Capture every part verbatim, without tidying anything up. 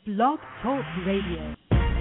Blog Talk Radio.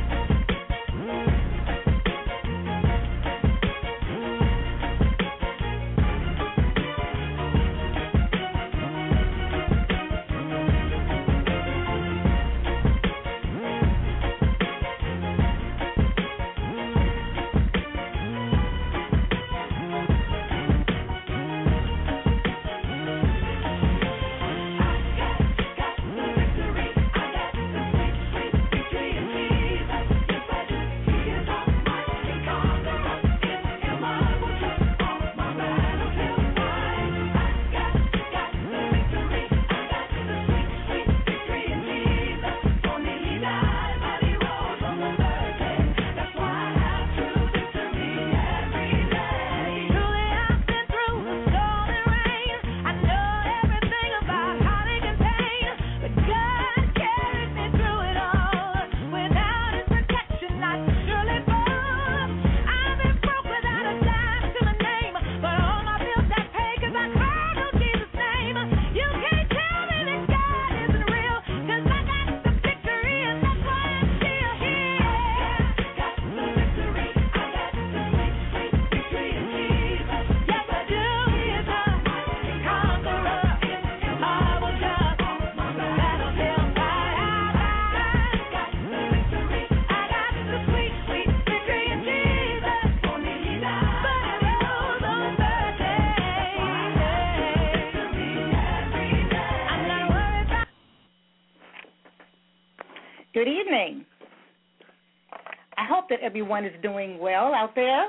Good evening. I hope that everyone is doing well out there.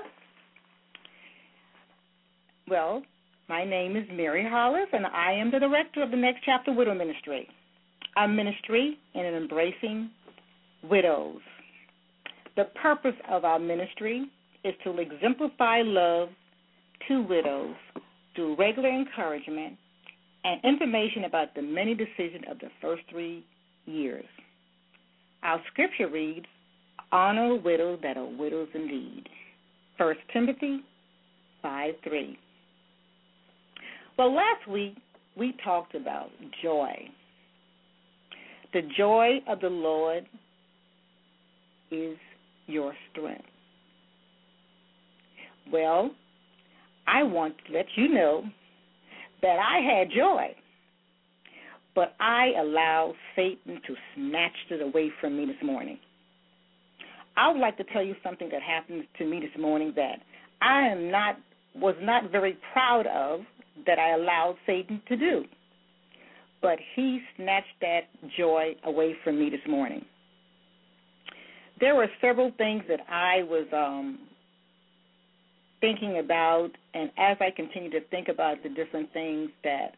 Well, my name is Mary Hollis, and I am the director of the Next Chapter Widow Ministry, a ministry in embracing widows. The purpose of our ministry is to exemplify love to widows through regular encouragement and information about the many decisions of the first three years. Our scripture reads, "Honor widows that are widows indeed." First Timothy five three. Well, last week we talked about joy. The joy of the Lord is your strength. Well, I want to let you know that I had joy, but I allowed Satan to snatch it away from me this morning. I would like to tell you something that happened to me this morning that I am not was not very proud of that I allowed Satan to do. But he snatched that joy away from me this morning. There were several things that I was um, thinking about, and as I continue to think about the different things that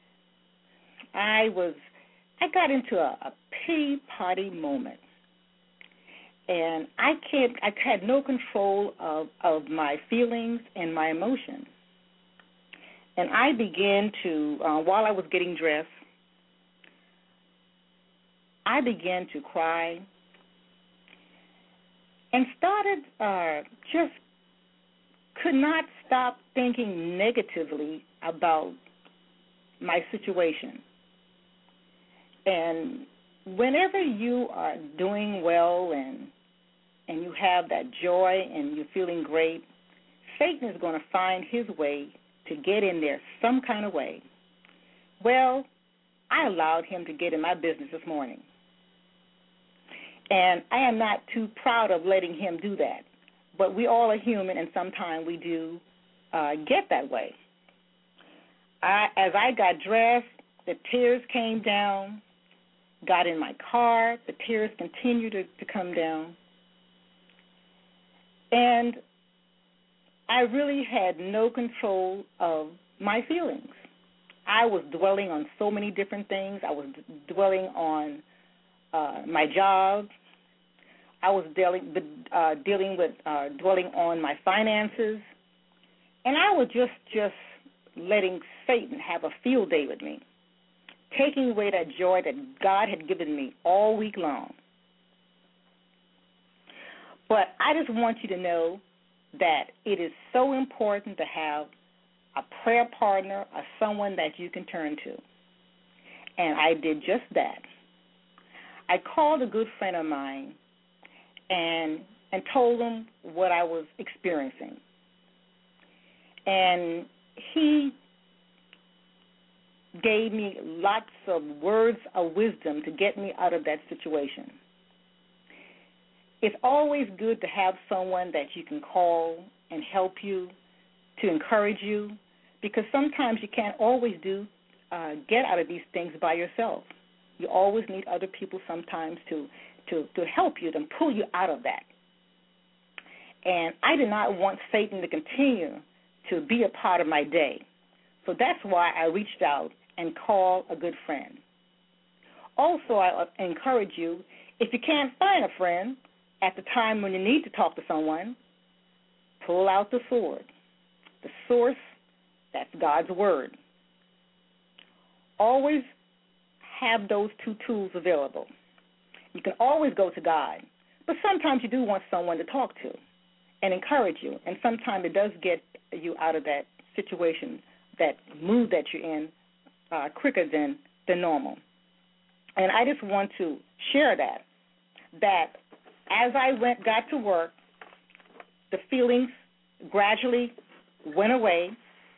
I was, I got into a, a pity party moment, and I can't, I had no control of, of my feelings and my emotions. And I began to, uh, while I was getting dressed, I began to cry and started uh, just could not stop thinking negatively about my situation. And whenever you are doing well and and you have that joy and you're feeling great, Satan is going to find his way to get in there some kind of way. Well, I allowed him to get in my business this morning. And I am not too proud of letting him do that. But we all are human, and sometimes we do uh, get that way. I, as I got dressed, the tears came down, got in my car, the tears continued to, to come down. And I really had no control of my feelings. I was dwelling on so many different things. I was d- dwelling on uh, my job. I was dealing, uh, dealing with uh, dwelling on my finances. And I was just, just letting Satan have a field day with me, taking away that joy that God had given me all week long. But I just want you to know that it is so important to have a prayer partner or someone that you can turn to. And I did just that. I called a good friend of mine and and told him what I was experiencing. And he gave me lots of words of wisdom to get me out of that situation. It's always good to have someone that you can call and help you, to encourage you, because sometimes you can't always do uh, get out of these things by yourself. You always need other people sometimes to, to, to help you, to pull you out of that. And I did not want Satan to continue to be a part of my day. So that's why I reached out and called a good friend. Also, I encourage you, if you can't find a friend at the time when you need to talk to someone, pull out the sword. The source, that's God's Word. Always have those two tools available. You can always go to God, but sometimes you do want someone to talk to and encourage you, and sometimes it does get you out of that situation, that mood that you're in, uh, quicker than, than normal. And I just want to share that, that as I went, got to work, the feelings gradually went away,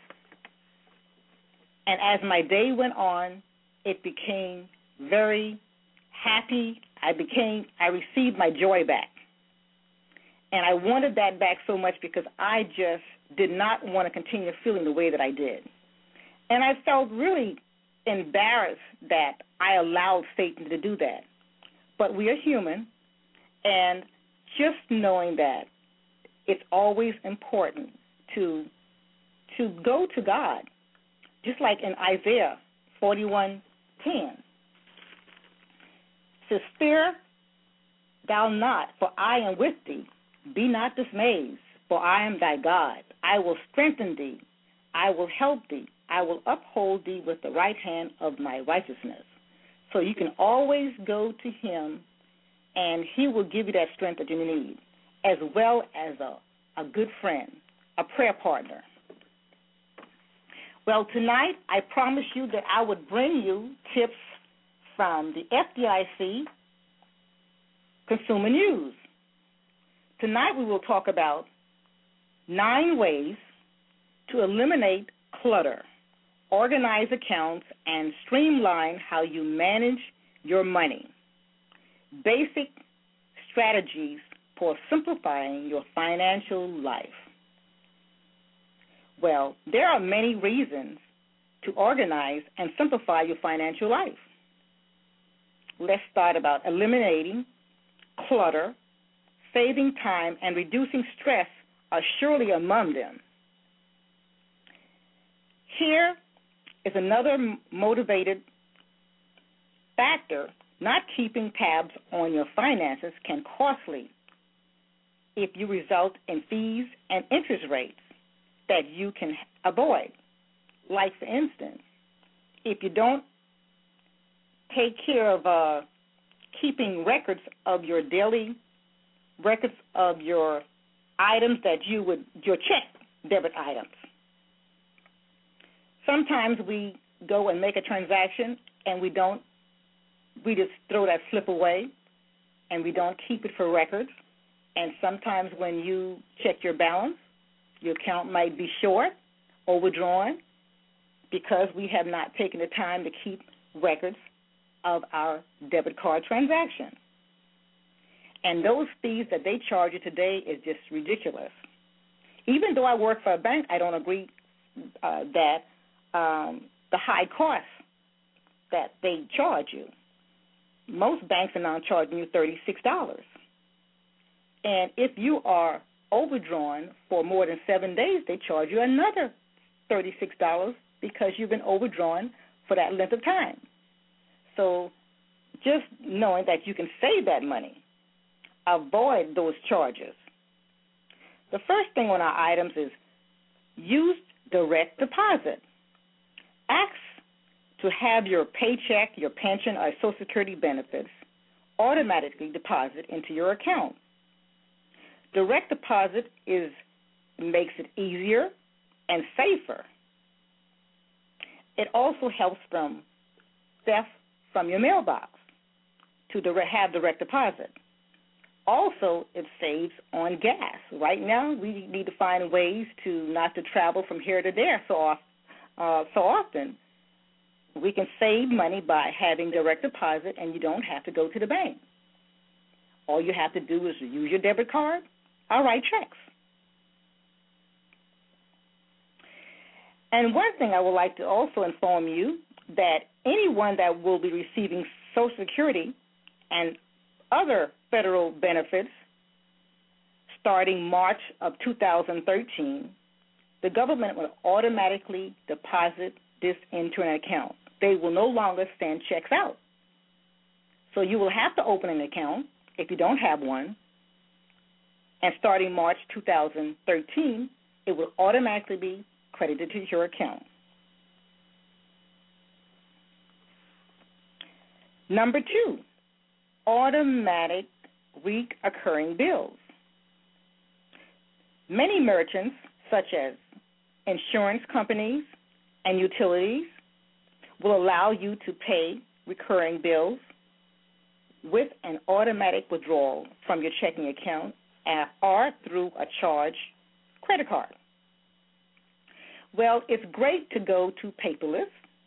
and as my day went on, it became very happy. I became, I received my joy back. And I wanted that back so much because I just did not want to continue feeling the way that I did. And I felt really embarrassed that I allowed Satan to do that. But we are human, and just knowing that it's always important to to go to God, just like in Isaiah forty-one ten. It says, "Fear thou not, for I am with thee. Be not dismayed, for I am thy God. I will strengthen thee. I will help thee. I will uphold thee with the right hand of my righteousness." So you can always go to him, and he will give you that strength that you need, as well as a, a good friend, a prayer partner. Well, tonight I promised you that I would bring you tips from the F D I C Consumer News. Tonight we will talk about nine ways to eliminate clutter, organize accounts, and streamline how you manage your money. Basic strategies for simplifying your financial life. Well, there are many reasons to organize and simplify your financial life. Let's start about eliminating clutter. Saving time and reducing stress are surely among them. Here is another motivated factor. Not keeping tabs on your finances can costly if you result in fees and interest rates that you can avoid. Like, for instance, if you don't take care of uh, keeping records of your daily records of your items that you would, your check debit items. Sometimes we go and make a transaction and we don't, we just throw that slip away and we don't keep it for records. And sometimes when you check your balance, your account might be short, overdrawn, because we have not taken the time to keep records of our debit card transaction. And those fees that they charge you today is just ridiculous. Even though I work for a bank, I don't agree uh, that um, the high cost that they charge you. Most banks are now charging you thirty-six dollars. And if you are overdrawn for more than seven days, they charge you another thirty-six dollars because you've been overdrawn for that length of time. So just knowing that you can save that money, avoid those charges. The first thing on our items is use direct deposit. Ask to have your paycheck, your pension, or Social Security benefits automatically deposit into your account. Direct deposit is makes it easier and safer. It also helps from theft from your mailbox. to direct, have direct deposit. Also, it saves on gas. Right now, we need to find ways to not to travel from here to there so, off, uh, so often. We can save money by having direct deposit, and you don't have to go to the bank. All you have to do is use your debit card or write checks. And one thing I would like to also inform you that anyone that will be receiving Social Security and other federal benefits starting March of two thousand thirteen, the government will automatically deposit this into an account. They will no longer send checks out. So you will have to open an account if you don't have one, and starting March two thousand thirteen, it will automatically be credited to your account. Number two, automatic recurring bills. Many merchants, such as insurance companies and utilities, will allow you to pay recurring bills with an automatic withdrawal from your checking account or through a charge credit card. Well, it's great to go to paperless.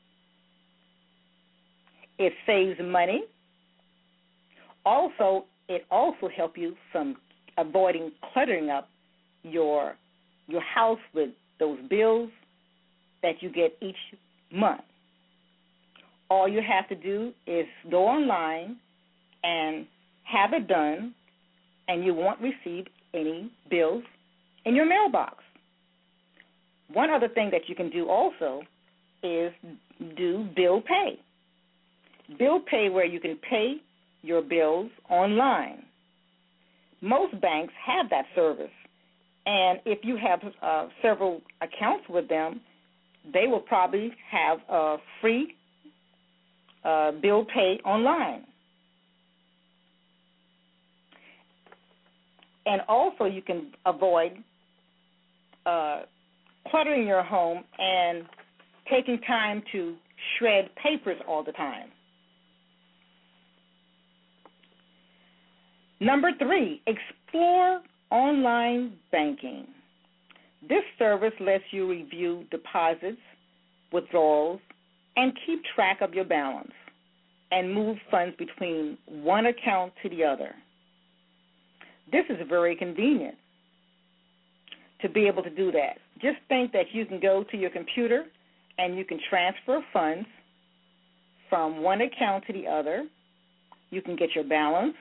It saves money. Also, it also helps you from avoiding cluttering up your your house with those bills that you get each month. All you have to do is go online and have it done, and you won't receive any bills in your mailbox. One other thing that you can do also is do bill pay. Bill pay where you can pay your bills online. Most banks have that service, and if you have uh, several accounts with them, they will probably have a free uh, bill pay online. And also you can avoid uh, cluttering your home and taking time to shred papers all the time. Number three, explore online banking. This service lets you review deposits, withdrawals, and keep track of your balance and move funds between one account to the other. This is very convenient to be able to do that. Just think that you can go to your computer and you can transfer funds from one account to the other. You can get your balance.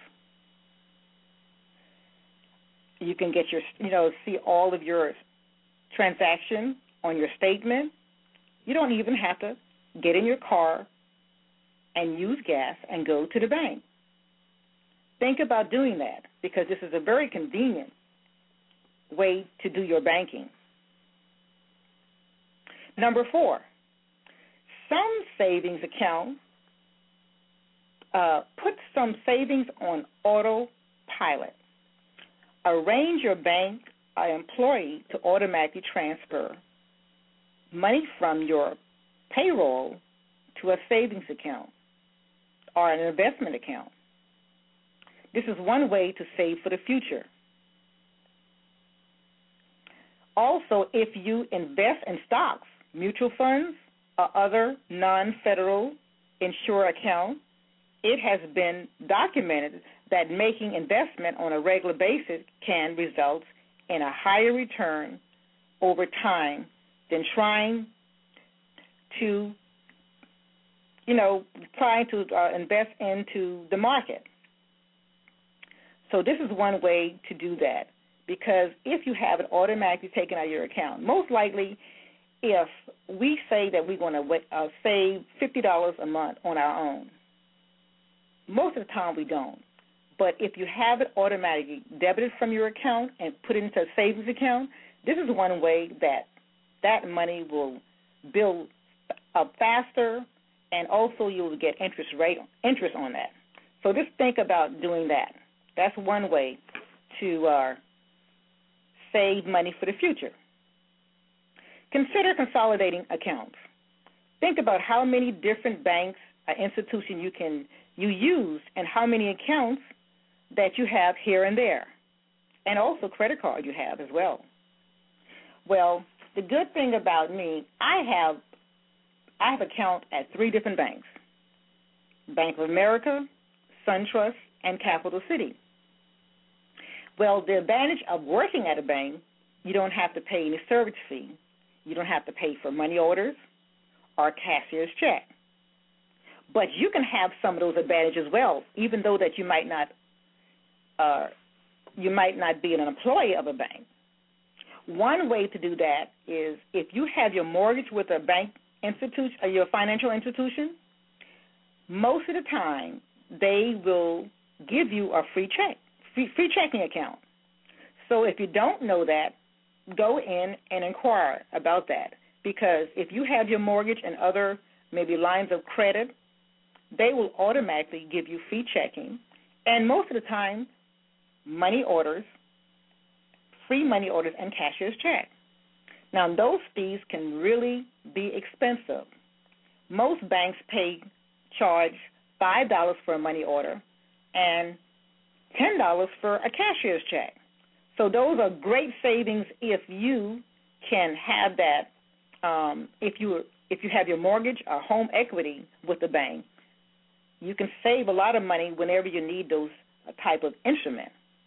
You can get your, you know, see all of your transactions on your statement. You don't even have to get in your car and use gas and go to the bank. Think about doing that because this is a very convenient way to do your banking. Number four, some savings accounts uh, put some savings on autopilot. Arrange your bank or employee to automatically transfer money from your payroll to a savings account or an investment account. This is one way to save for the future. Also, if you invest in stocks, mutual funds, or other non-federal insured accounts, it has been documented that making investment on a regular basis can result in a higher return over time than trying to, you know, trying to uh, invest into the market. So this is one way to do that, because if you have it automatically taken out of your account, most likely if we say that we're going to uh, save fifty dollars a month on our own, most of the time we don't. But if you have it automatically debited from your account and put it into a savings account, this is one way that that money will build up faster, and also you will get interest rate interest on that. So just think about doing that. That's one way to uh, save money for the future. Consider consolidating accounts. Think about how many different banks or institutions you can you use and how many accounts that you have here and there, and also credit card you have as well. Well, the good thing about me, I have I have account at three different banks: Bank of America, SunTrust, and Capital City. Well, the advantage of working at a bank, you don't have to pay any service fee. You don't have to pay for money orders or cashier's check. But you can have some of those advantages as well, even though that you might not uh, you might not be an employee of a bank. One way to do that is if you have your mortgage with a bank institution or your financial institution, most of the time they will give you a free check, free, free checking account. So if you don't know that, go in and inquire about that, because if you have your mortgage and other maybe lines of credit, they will automatically give you free checking, and most of the time, money orders, free money orders, and cashier's check. Now, those fees can really be expensive. Most banks pay charge five dollars for a money order and ten dollars for a cashier's check. So those are great savings if you can have that. Um, if you if you have your mortgage or home equity with the bank, you can save a lot of money whenever you need those type of instrument.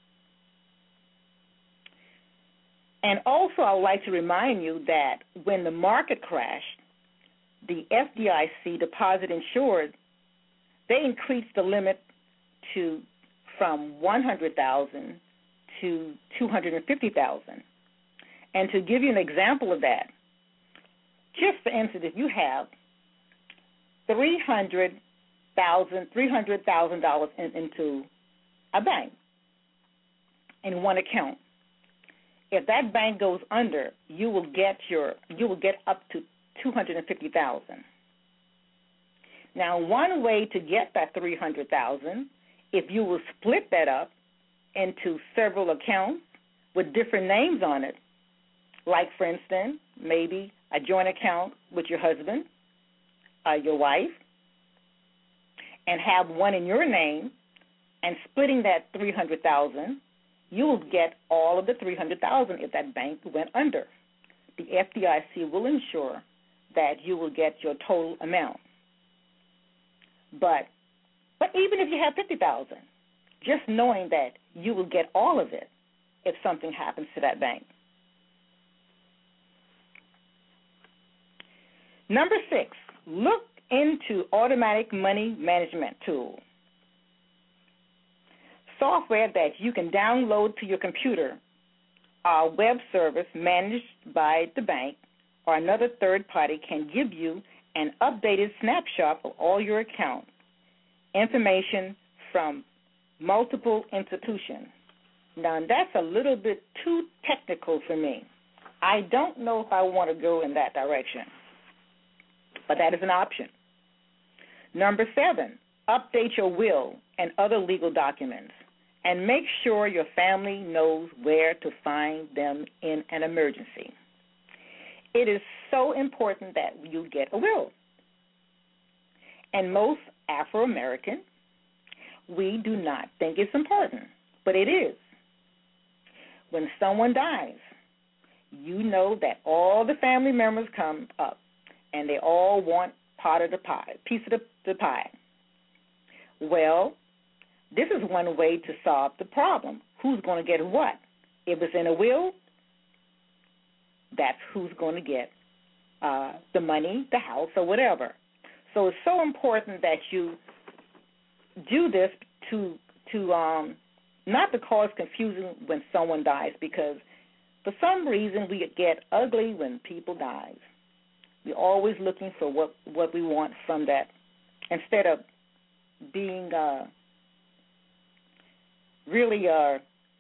And also, I would like to remind you that when the market crashed, the F D I C deposit insured, they increased the limit to from one hundred thousand dollars to two hundred fifty thousand dollars. And to give you an example of that, just for instance, if you have three hundred thousand dollars three hundred thousand dollars in, into a bank in one account, if that bank goes under, you will get your you will get up to two hundred fifty thousand dollars. Now, one way to get that three hundred thousand dollars, if you will split that up into several accounts with different names on it, like, for instance, maybe a joint account with your husband, uh, your wife, and have one in your name, and splitting that three hundred thousand dollars, you will get all of the three hundred thousand dollars if that bank went under. The F D I C will ensure that you will get your total amount. But but even if you have fifty thousand dollars, just knowing that you will get all of it if something happens to that bank. Number six, look into automatic money management tool. Software that you can download to your computer, a web service managed by the bank or another third party can give you an updated snapshot of all your account information from multiple institutions. Now, that's a little bit too technical for me. I don't know if I want to go in that direction, but that is an option. Number seven, update your will and other legal documents, and make sure your family knows where to find them in an emergency. It is so important that you get a will. And most Afro-American, we do not think it's important, but it is. When someone dies, you know that all the family members come up, and they all want part of the pie, piece of the, the pie. Well, this is one way to solve the problem. Who's going to get what? If it's in a will, that's who's going to get uh, the money, the house, or whatever. So it's so important that you do this to to um, not to cause confusion when someone dies, because for some reason we get ugly when people die. We're always looking for what, what we want from that instead of being uh, really uh,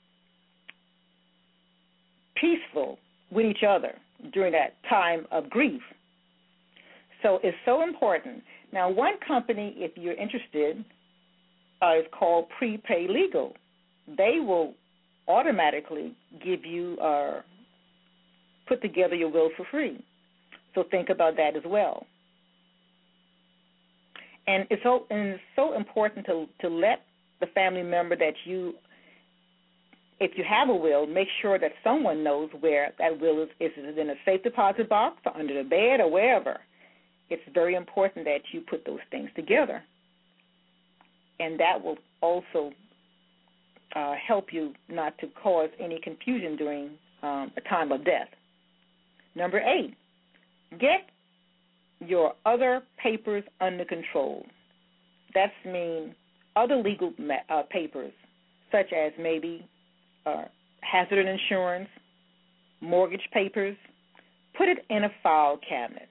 peaceful with each other during that time of grief. So it's so important. Now, one company, if you're interested, uh, is called Prepay Legal. They will automatically give you or uh, put together your will for free. So think about that as well. And it's so and it's so important to to let the family member that you, if you have a will, make sure that someone knows where that will is. Is it in a safe deposit box or under the bed or wherever? It's very important that you put those things together, and that will also uh, help you not to cause any confusion during um, a time of death. Number eight, get your other papers under control. That means other legal uh, papers, such as maybe uh, hazard insurance, mortgage papers. Put it in a file cabinet.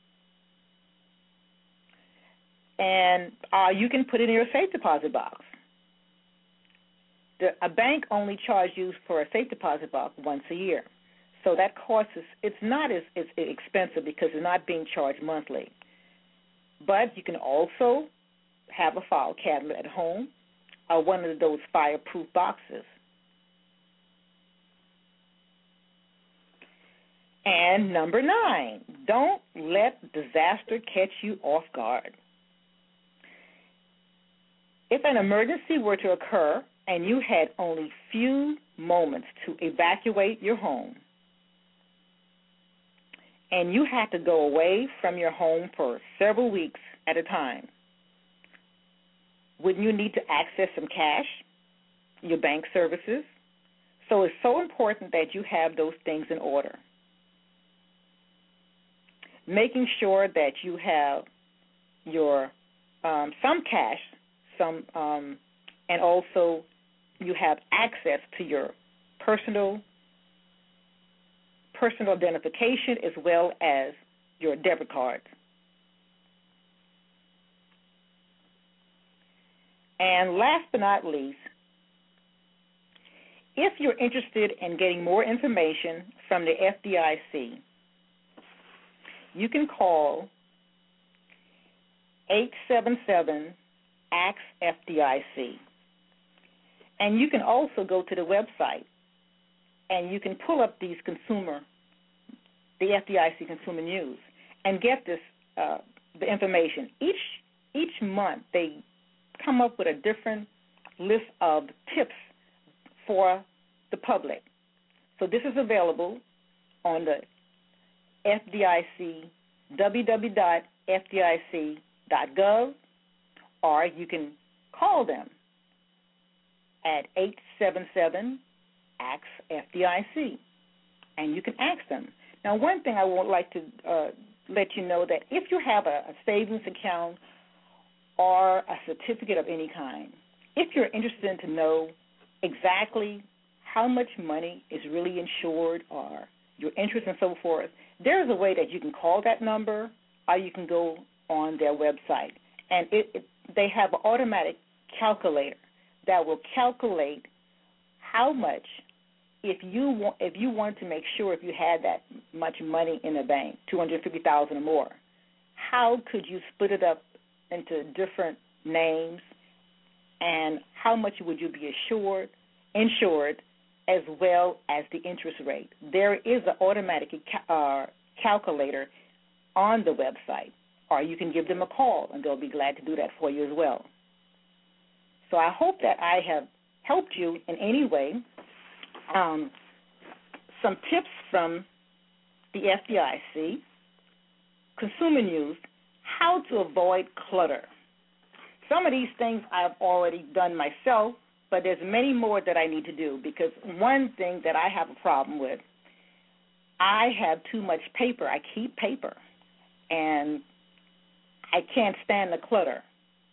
And uh, you can put it in your safe deposit box. The, a bank only charges you for a safe deposit box once a year. So that cost is, it's not as, as expensive because it's not being charged monthly. But you can also have a file cabinet at home or one of those fireproof boxes. And number nine, don't let disaster catch you off guard. If an emergency were to occur and you had only few moments to evacuate your home, and you had to go away from your home for several weeks at a time, wouldn't you need to access some cash, your bank services? So it's so important that you have those things in order. Making sure that you have your um, some cash, some, um, and also you have access to your personal personal identification as well as your debit cards. And last but not least, if you're interested in getting more information from the F D I C, you can call eight seven seven, A X F D I C. And you can also go to the website and you can pull up these consumer, the F D I C Consumer News, and get this uh, the information. Each each month they come up with a different list of tips for the public. So this is available on the F D I C, w w w dot f d i c dot gov, or you can call them at eight seven seven, A X F D I C, and you can ask them. Now, one thing I would like to uh, let you know that if you have a, a savings account or a certificate of any kind, if you're interested to know exactly how much money is really insured or your interest and so forth, there's a way that you can call that number or you can go on their website. And it, it, they have an automatic calculator that will calculate how much, if you want, if you want to make sure if you had that much money in the bank, two hundred fifty thousand dollars or more, how could you split it up into different names, and how much would you be assured, insured, as well as the interest rate. There is an automatic uh, calculator on the website, or you can give them a call, and they'll be glad to do that for you as well. So I hope that I have helped you in any way. Um, some tips from the F D I C, Consumer News, how to avoid clutter. Some of these things I've already done myself, but there's many more that I need to do, because one thing that I have a problem with, I have too much paper. I keep paper, and I can't stand the clutter.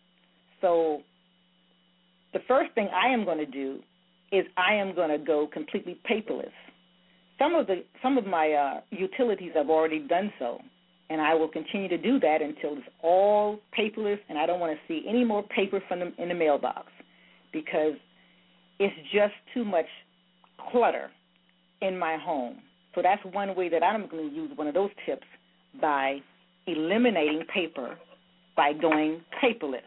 So the first thing I am going to do is I am going to go completely paperless. Some of the some of my uh, utilities I've already done so, and I will continue to do that until it's all paperless, and I don't want to see any more paper from them in the mailbox, because it's just too much clutter in my home. So that's one way that I'm going to use one of those tips, by eliminating paper by going paperless.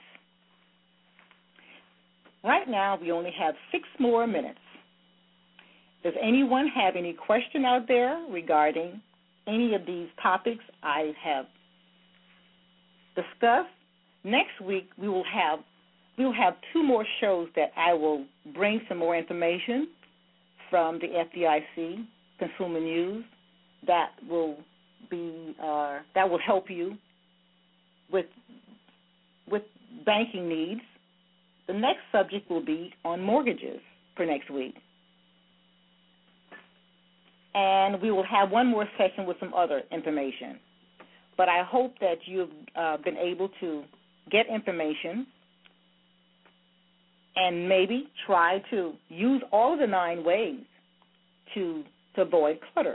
Right now, we only have six more minutes. Does anyone have any question out there regarding any of these topics I have discussed? next week we will have we will have two more shows that I will bring some more information from the F D I C Consumer News that will be uh, that will help you with with banking needs. The next subject will be on mortgages for next week. And we will have one more session with some other information. But I hope that you've uh, been able to get information and maybe try to use all of the nine ways to, to avoid clutter.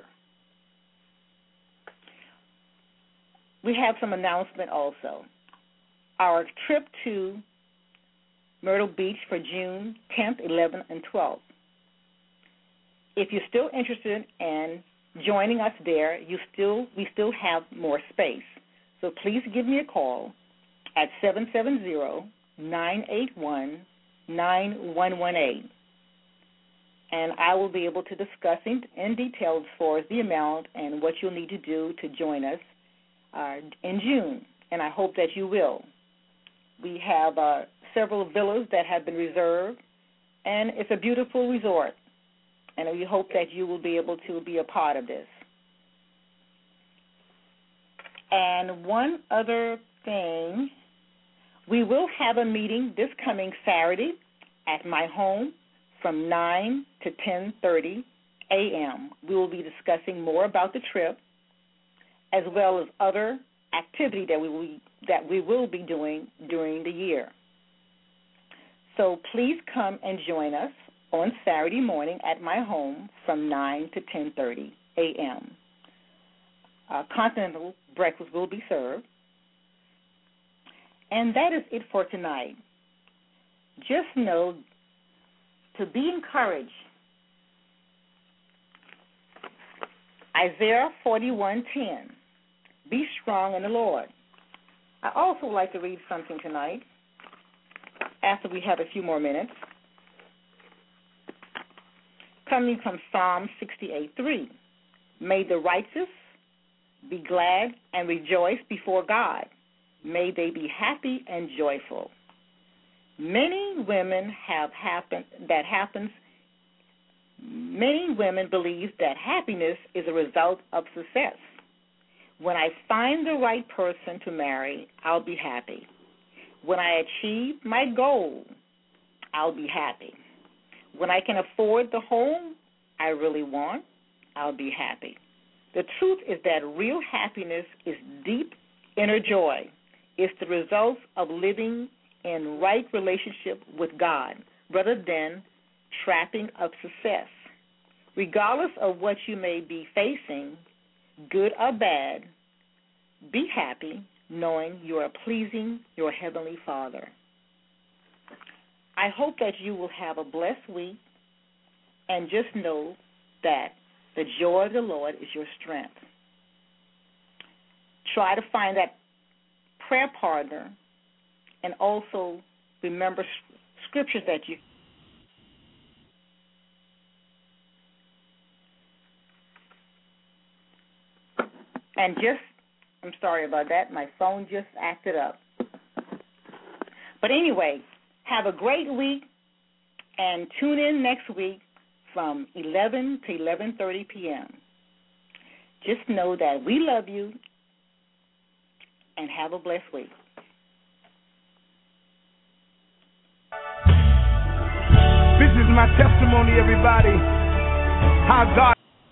We have some announcement also. Our trip to Myrtle Beach for June tenth, eleventh, and twelfth. If you're still interested in joining us there, you still we still have more space. So please give me a call at seven seven zero, nine eight one, nine one one eight. And I will be able to discuss in, in detail as far as the amount and what you'll need to do to join us uh, in June. And I hope that you will. We have uh, several villas that have been reserved, and it's a beautiful resort. And we hope that you will be able to be a part of this. And one other thing, we will have a meeting this coming Saturday at my home from nine to ten thirty a.m. We will be discussing more about the trip as well as other activity that we will, that we will be doing during the year. So please come and join us on Saturday morning at my home from nine to ten thirty a.m. Uh, continental breakfast will be served. And that is it for tonight. Just know to be encouraged. Isaiah forty-one ten. Be strong in the Lord. I also like to read something tonight after we have a few more minutes. Coming from Psalm sixty-eight three. May the righteous be glad and rejoice before God. May they be happy and joyful. Many women have happened that happens. Many women believe that happiness is a result of success. When I find the right person to marry, I'll be happy. When I achieve my goal, I'll be happy. When I can afford the home I really want, I'll be happy. The truth is that real happiness is deep inner joy. It's the result of living in right relationship with God rather than trapping of success. Regardless of what you may be facing, good or bad, be happy knowing you are pleasing your Heavenly Father. I hope that you will have a blessed week, and just know that the joy of the Lord is your strength. Try to find that prayer partner, and also remember scriptures that you and just I'm sorry about that. My phone just acted up. But anyway, have a great week, and tune in next week from eleven to eleven thirty p.m. Just know that we love you, and have a blessed week. This is my testimony, everybody, how God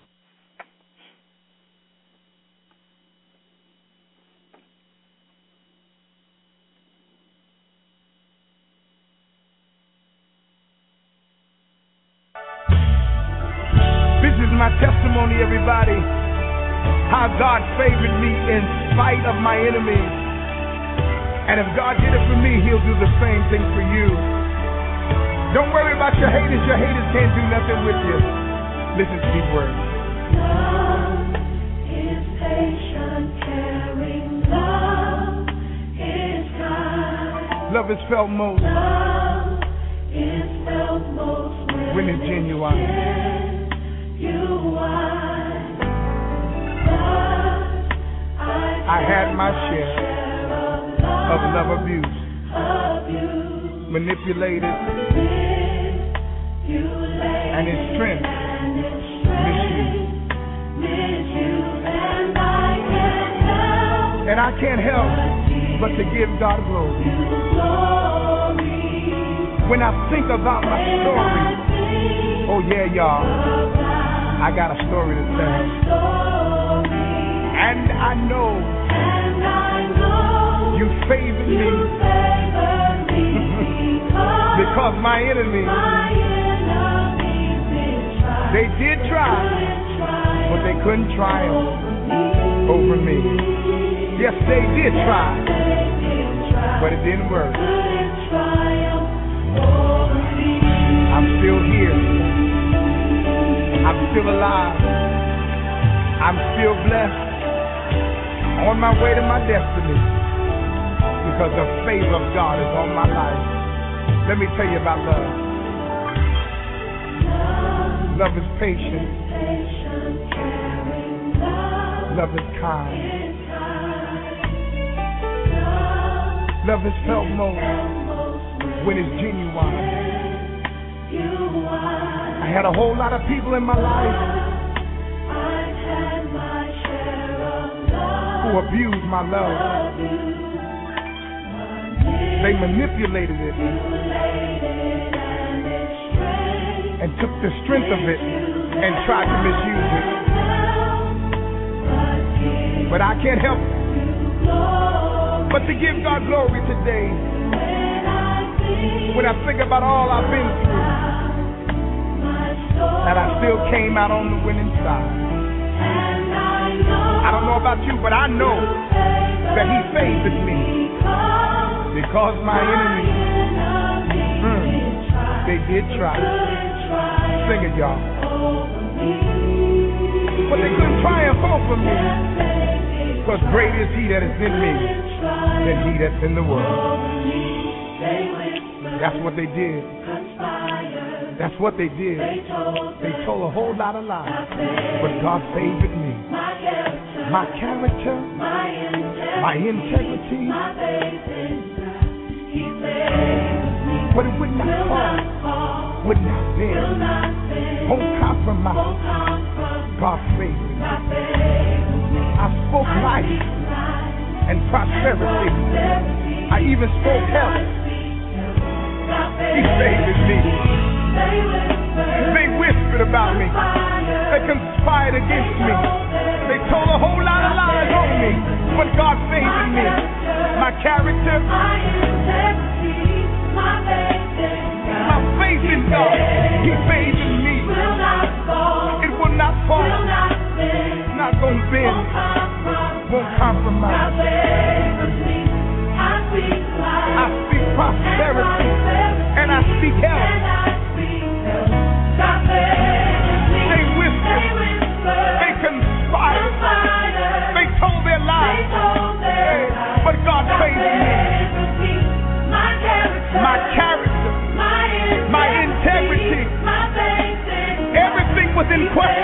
my testimony, everybody, how God favored me in spite of my enemies. And if God did it for me, he'll do the same thing for you. Don't worry about your haters. Your haters can't do nothing with you. Listen to these words. Love is patient, caring. Love is kind. Love is felt most. Love is felt most when it's genuine. You are, but I, I had my share of love. of love abuse, manipulated, and his strength misused. And I can't help but to give God glory. When I think about my story, oh yeah, y'all, I got a story to tell. And I know you favored me because my enemies, they did try, but they couldn't triumph over me. Yes, they did try, but it didn't work. I'm still here. I'm still alive. I'm still blessed. On my way to my destiny because the favor of God is on my life. Let me tell you about love. Love is patient. Love is kind. Love is felt most when it's genuine. I had a whole lot of people in my life who abused my love. They manipulated it and took the strength of it and tried to misuse it. But I can't help but to give God glory today. When I think about all I've been through, that I still came out on the winning side. I don't know about you, but I know that he favored me because my enemies, mm, they did try. Sing it, y'all. But they couldn't triumph over me because great is he that is in me than he that's in the world. That's what they did. That's what they did. They told a whole lot of lies, but God favored me. My character, my integrity, but it would not fall, would not bend, won't compromise. God favored me. I spoke life and prosperity. I even spoke health. He favored me. They whispered about me. They conspired against me. They told a whole lot of lies on me. But God favored me. My character, my faith in God, he favored me. It will not fall. Not gonna bend. Won't compromise. I speak prosperity and I speak health. They whispered, they conspired, they told their lies, but God favored me. My character, my integrity, everything was in question.